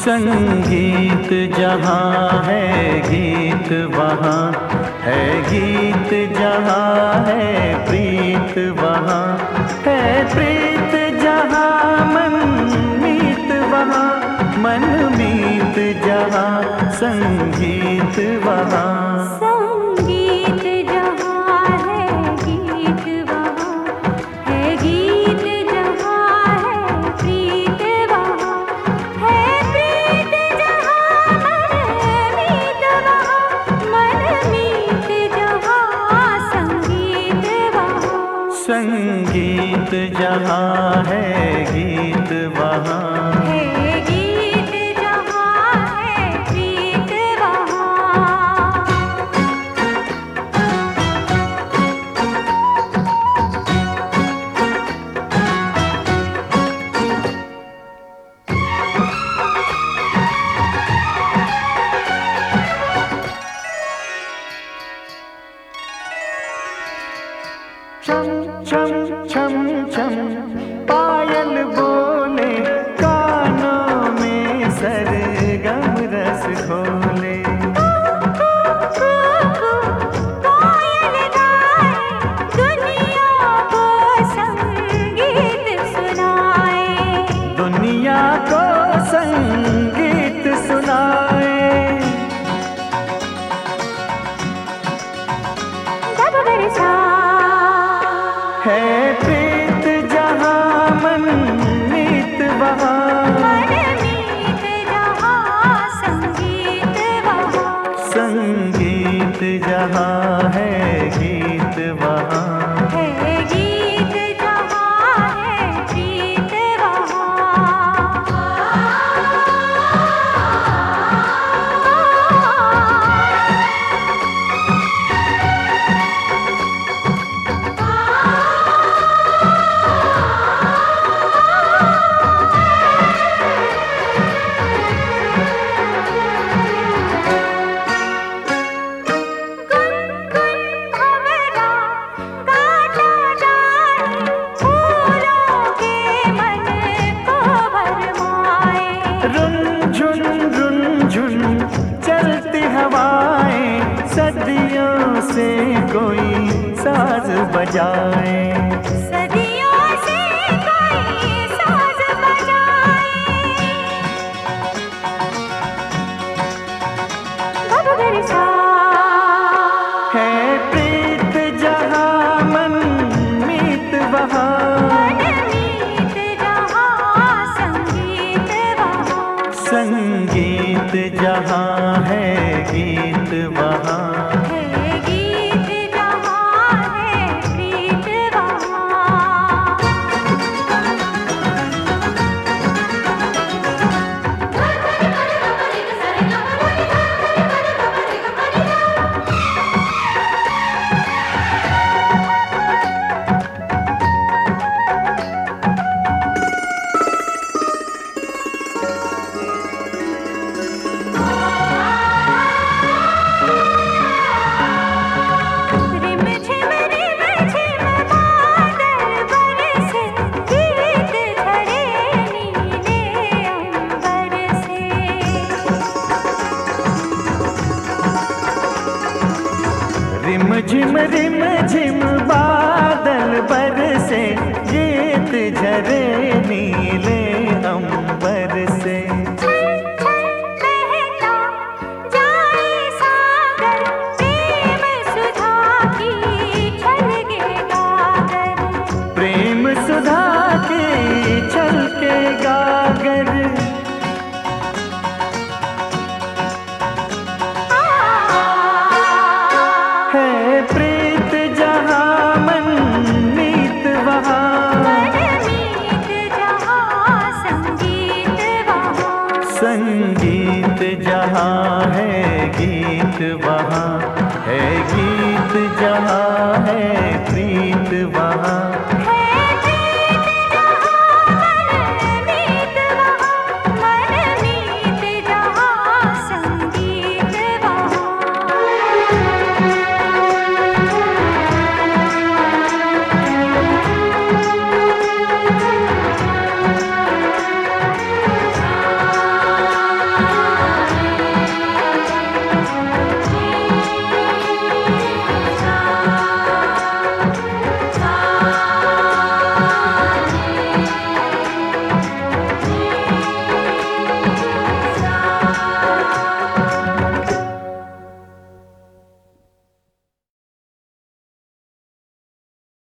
संगीत जहाँ है गीत वहाँ है, गीत जहाँ है प्रीत वहाँ है प्रीत, जहाँ मन मीत वहाँ मन मीत, जहाँ संगीत वहाँ। संगीत जहाँ है गीत वहाँ है, गीत जहाँ है प्रीत वहाँ। छम छम छम छम पायल बोले, कानों में सरगम रस घोले। पायल गाए, दुनिया को संगीत सुनाए, दुनिया को संगीत सुनाए। जब बरसा है प्रीत जहाँ मन मीत वहाँ, मन मीत जहाँ संगीत वहाँ। संगीत जहाँ है गीत वहाँ है, गीत जहाँ है प्रीत वहाँ। रुनझुन चलती हवाएं, सदियों से कोई साज बजाए। सदियों से कोई साज बजाए। जब बरसा है प्रीत जहाँ मन मीत वहाँ, मन मीत जहाँ संगीत वहाँ। संगीत जहाँ है गीत वहाँ है, गीत जहाँ है प्रीत वहाँ। रिम झिम बादल बरसे, गीत झरे नीले अंबर से। बहता जाए सागर, प्रेम सुधा की छलके गागर। प्रेम सुधा की छलके गागर। है प्रीत जहाँ मन मीत वहाँ, मन मीत जहाँ संगीत वहाँ। संगीत जहाँ है गीत वहाँ है, गीत जहाँ है